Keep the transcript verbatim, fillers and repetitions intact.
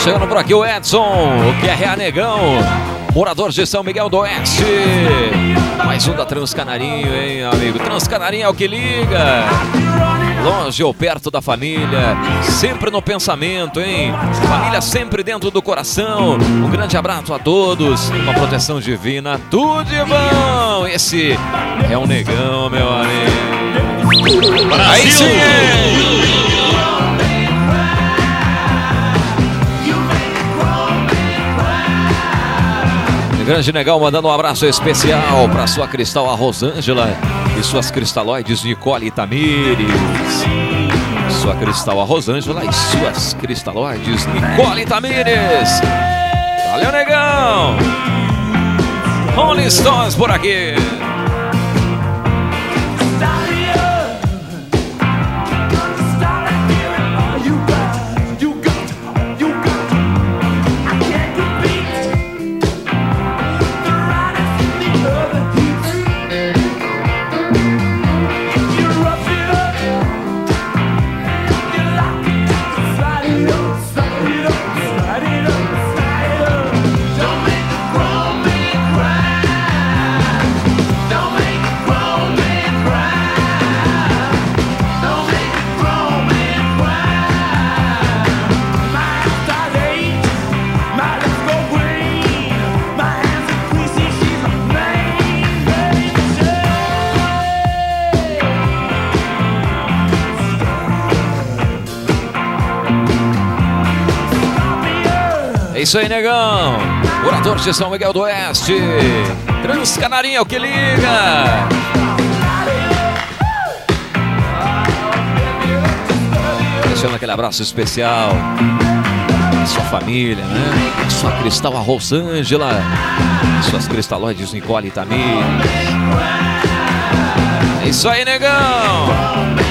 Chegando por aqui o Edson, o que é Rea Negão, morador de São Miguel do Oeste. Mais um da Transcanarinho, hein, amigo? Transcanarinho é o que liga. Longe ou perto da família, sempre no pensamento, hein? Família sempre dentro do coração. Um grande abraço a todos, uma proteção divina, tudo de bom. Esse é um negão, meu amigo. Brasil! Aí sim! Grande Negão mandando um abraço especial para sua cristal a Rosângela e suas cristalóides Nicole e Tamires. Sua cristal a Rosângela e suas cristalóides Nicole e Tamires. Valeu, Negão! Rolling Stones por aqui. É isso aí, Negão, morador de São Miguel do Oeste. Transcanarinho é o que liga. Deixando aquele abraço especial à sua família, né? A sua cristal a Rosângela, suas cristalóides Nicole e Tamires. É isso aí, Negão.